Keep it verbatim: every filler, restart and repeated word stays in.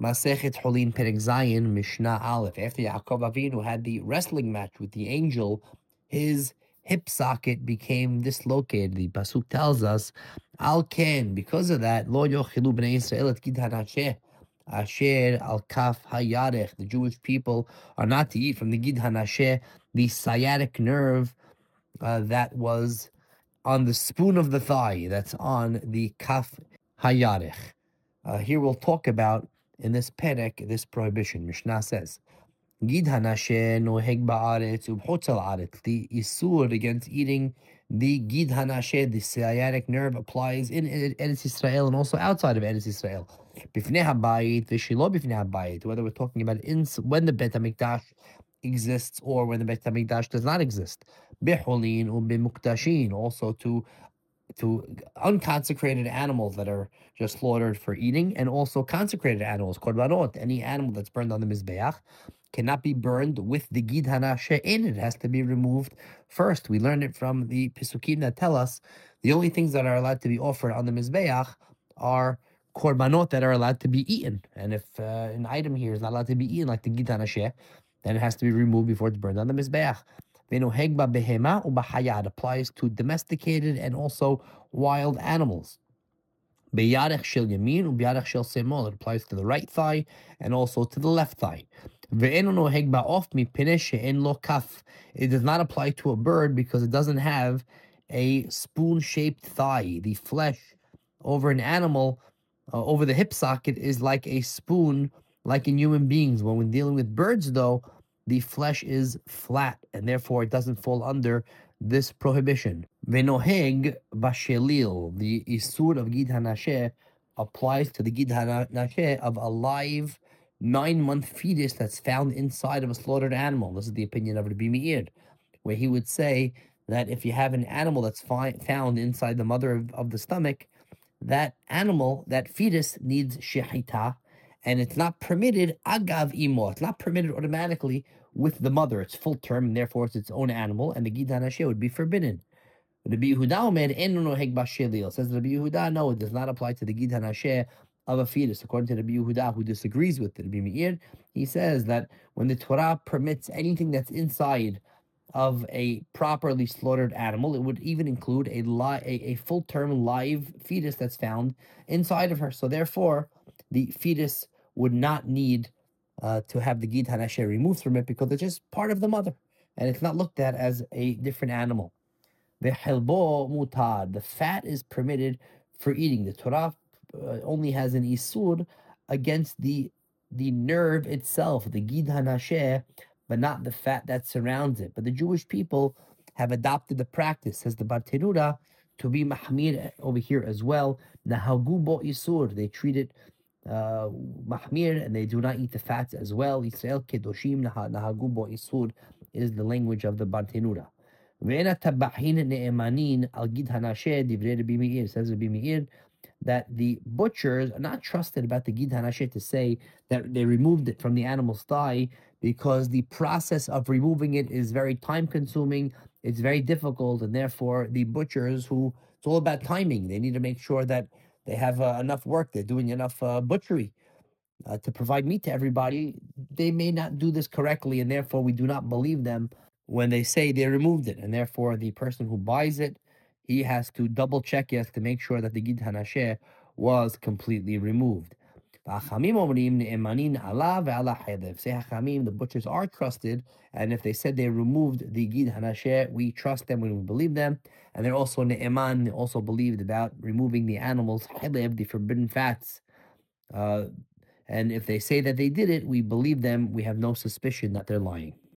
Masechet Holin Perek Zayin Mishnah Aleph. After Yaakov Avinu had the wrestling match with the angel, his hip socket became dislocated. The pasuk tells us, Al Ken. Because of that, Lo Yochilu Bnei Yisrael et Gid Hanasheh Asher Al Kaf Hayarech. The Jewish people are not to eat from the Gid Hanasheh, the sciatic nerve uh, that was on the spoon of the thigh, that's on the Kaf Hayarech. Uh, here we'll talk about in this perek, this prohibition. Mishnah says, Gid hanashe noheg ba'aretz ubchutz al-aretz. The isur against eating the gid hanashe, the sciatic nerve, applies in Eretz Yisrael and also outside of Eretz Yisrael. Bifnei habayit v'shelo bifnei habayit. Whether we're talking about in, when the Bet HaMikdash exists or when the Bet HaMikdash does not exist. Bicholin u'bimukdashin. Also to to unconsecrated animals that are just slaughtered for eating, and also consecrated animals, korbanot, any animal that's burned on the mizbeach, cannot be burned with the gid hanasheh in. It has to be removed first. We learned it from the Pisukim that tell us the only things that are allowed to be offered on the mizbeach are korbanot that are allowed to be eaten. And if uh, an item here is not allowed to be eaten, like the gid hanasheh, then it has to be removed before it's burned on the mizbeach. It applies to domesticated and also wild animals. Beyarech shel yamin ubeyarech shel semol. It applies to the right thigh and also to the left thigh. It does not apply to a bird because it doesn't have a spoon-shaped thigh. The flesh over an animal, uh, over the hip socket, is like a spoon, like in human beings. When we're dealing with birds, though, the flesh is flat, and therefore it doesn't fall under this prohibition. Venoheg bashelil, the isur of gid hanasheh, applies to the gid hanasheh of a live nine-month fetus that's found inside of a slaughtered animal. This is the opinion of Rabbi Meir, where he would say that if you have an animal that's fi- found inside the mother of, of the stomach, that animal, that fetus, needs shechita, and it's not permitted agav imo. It's not permitted automatically with the mother. It's full term, and therefore it's its own animal, and the gid hanasheh would be forbidden. Rabbi Yehuda omer eno noheg bashelil. Says Rabbi Yehuda, no, it does not apply to the gid hanasheh of a fetus. According to Rabbi Yehuda, who disagrees with Rabbi Meir, he says that when the Torah permits anything that's inside of a properly slaughtered animal, it would even include a li- a, a full-term live fetus that's found inside of her. So therefore, the fetus would not need uh, to have the gid hanasheh removed from it because it's just part of the mother, and it's not looked at as a different animal. The helbo mutad, the fat is permitted for eating. The Torah uh, only has an isur against the the nerve itself, the gid hanasheh, but not the fat that surrounds it. But the Jewish people have adopted the practice, says the Bartenura, to be mahmir over here as well. Nahagubo isur, they treat it uh, mahmir, and they do not eat the fats as well. Israel kedoshim nahagubo isur is the language of the Bartenura. Says Rabbi Meir that the butchers are not trusted about the gid hanasheh to say that they removed it from the animal's thigh, because the process of removing it is very time consuming, it's very difficult, and therefore the butchers, who, it's all about timing, they need to make sure that they have uh, enough work, they're doing enough uh, butchery uh, to provide meat to everybody. They may not do this correctly, and therefore we do not believe them when they say they removed it, and therefore the person who buys it, he has to double check, he has to make sure that the gid hanasheh was completely removed. Say Hachamim, the butchers are trusted, and if they said they removed the gid hanasheh, we trust them when we believe them, and they're also ne'eman, also believed about removing the animal's halev, the forbidden fats. Uh, and if they say that they did it, we believe them. We have no suspicion that they're lying.